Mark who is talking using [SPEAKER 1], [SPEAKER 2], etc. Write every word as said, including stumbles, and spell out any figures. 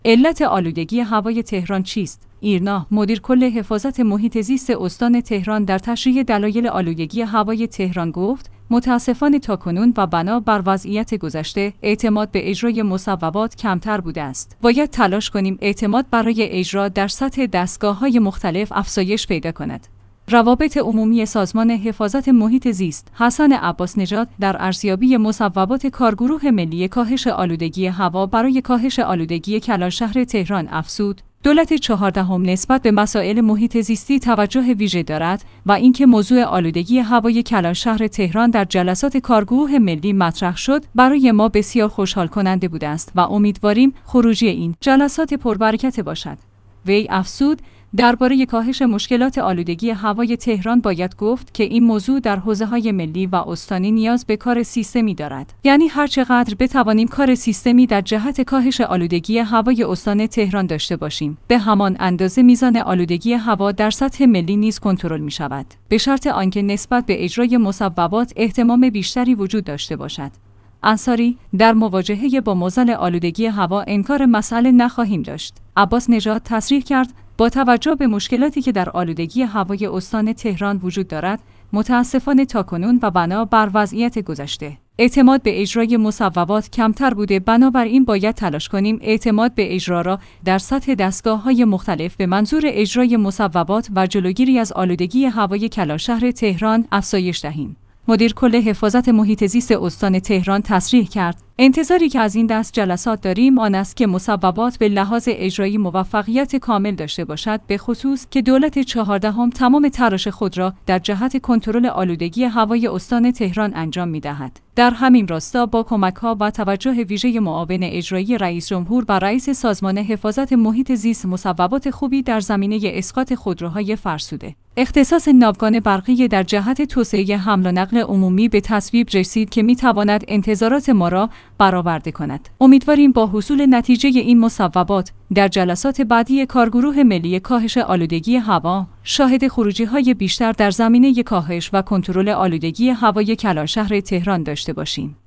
[SPEAKER 1] علت آلودگی هوای تهران چیست؟ ایرنا، مدیر کل حفاظت محیط زیست استان تهران در تشریح دلایل آلودگی هوای تهران گفت: متاسفانه تاکنون و بنا بر وضعیت گذشته اعتماد به اجرای مصوبات کمتر بوده است. باید تلاش کنیم اعتماد برای اجرا در سطح دستگاه‌های مختلف افزایش پیدا کند. روابط عمومی سازمان حفاظت محیط زیست حسن عباس نژاد در ارزیابی مصوبات کارگروه ملی کاهش آلودگی هوا برای کاهش آلودگی کلانشهر تهران افزود: دولت چهاردهم نسبت به مسائل محیط زیستی توجه ویژه دارد و اینکه موضوع آلودگی هوای کلانشهر تهران در جلسات کارگروه ملی مطرح شد برای ما بسیار خوشحال کننده بوده است و امیدواریم خروجی این جلسات پربرکت باشد. وی افزود: درباره کاهش مشکلات آلودگی هوای تهران باید گفت که این موضوع در حوزه‌های ملی و استانی نیاز به کار سیستمی دارد. یعنی هر چقدر بتوانیم کار سیستمی در جهت کاهش آلودگی هوای استان تهران داشته باشیم، به همان اندازه میزان آلودگی هوا در سطح ملی نیز کنترل می شود، به شرط آنکه نسبت به اجرای مصوبات اهتمام بیشتری وجود داشته باشد. انصاری: در مواجهه با معضل آلودگی هوا انکار مسئله نخواهیم داشت. عباس نژاد تصریح کرد: با توجه به مشکلاتی که در آلودگی هوای استان تهران وجود دارد، متاسفانه تاکنون و بنا بر وضعیت گذشته اعتماد به اجرای مصوبات کمتر بوده. بنابراین باید تلاش کنیم اعتماد به اجرا را در سطح دستگاه‌های مختلف به منظور اجرای مصوبات و جلوگیری از آلودگی هوای کلانشهر تهران افزایش دهیم. مدیر کل حفاظت محیط زیست استان تهران تصریح کرد: انتظاری که از این دست جلسات داریم آن است که مصوبات به لحاظ اجرایی موفقیت کامل داشته باشد، به خصوص که دولت چهاردهم تمام تلاش خود را در جهت کنترل آلودگی هوای استان تهران انجام می‌دهد. در همین راستا با کمک‌ها و توجه ویژه معاون اجرایی رئیس جمهور و رئیس سازمان حفاظت محیط زیست مصوبات خوبی در زمینه اسقاط خودروهای فرسوده، اختصاص ناوگان برقی در جهت توسعه حمل و نقل عمومی به تصویب رسید که می‌تواند انتظارات ما را برآورده کند. امیدواریم با حصول نتیجه این مصوبات در جلسات بعدی کارگروه ملی کاهش آلودگی هوا شاهد خروجی‌های بیشتر در زمینه کاهش و کنترل آلودگی هوای کلانشهر تهران داشته باشیم.